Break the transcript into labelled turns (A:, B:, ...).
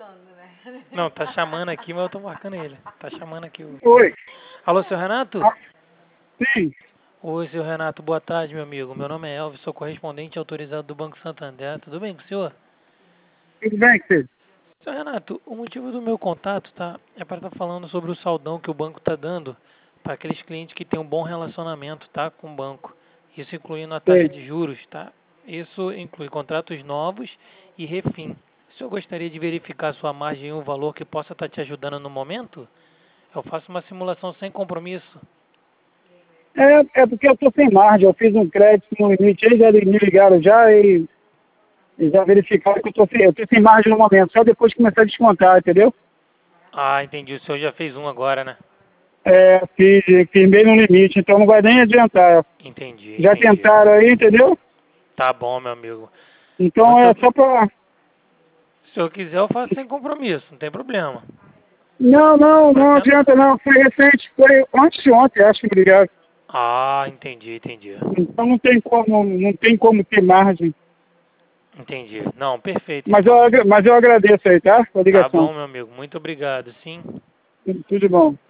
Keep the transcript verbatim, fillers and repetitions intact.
A: Não, tá chamando aqui, mas eu tô marcando ele. Tá chamando aqui o...
B: Oi.
A: Alô, seu Renato?
B: Ah, sim.
A: Oi, seu Renato, boa tarde, meu amigo. Meu nome é Elvis, sou correspondente autorizado do Banco Santander. Tudo bem com o senhor?
B: Tudo bem, filho?
A: Seu Renato, o motivo do meu contato, tá, é para estar falando sobre o saldão que o banco tá dando para aqueles clientes que têm um bom relacionamento, tá, com o banco. Isso incluindo a taxa
B: Sei.
A: de juros, tá? Isso inclui contratos novos e refim. Se eu gostaria de verificar a sua margem e o valor que possa estar te ajudando no momento, eu faço uma simulação sem compromisso.
B: É, é porque eu tô sem margem. Eu fiz um crédito no limite. Eles já me ligaram já e, e já verificaram que eu tô, sem, eu tô sem margem no momento. Só depois que começar a descontar, entendeu?
A: Ah, entendi. O senhor já fez um agora, né?
B: É, fiz, firmei no limite. Então não vai nem adiantar.
A: Entendi,
B: Já
A: entendi.
B: tentaram aí, entendeu?
A: Tá bom, meu amigo.
B: Então
A: Mas se
B: é
A: eu,
B: só pra...
A: se eu quiser, eu faço sem compromisso, não tem problema.
B: Não, não,
A: Tô
B: não
A: sendo...
B: adianta não. Foi recente. Foi antes de ontem, acho que me ligaram.
A: Ah, entendi, entendi.
B: Então não tem como, não tem como ter margem.
A: Entendi. Não, perfeito
B: Mas eu,
A: então.
B: agra- mas eu agradeço aí, tá? A
A: Tá
B: ligação.
A: bom, meu amigo. Muito obrigado, sim.
B: Tudo de bom.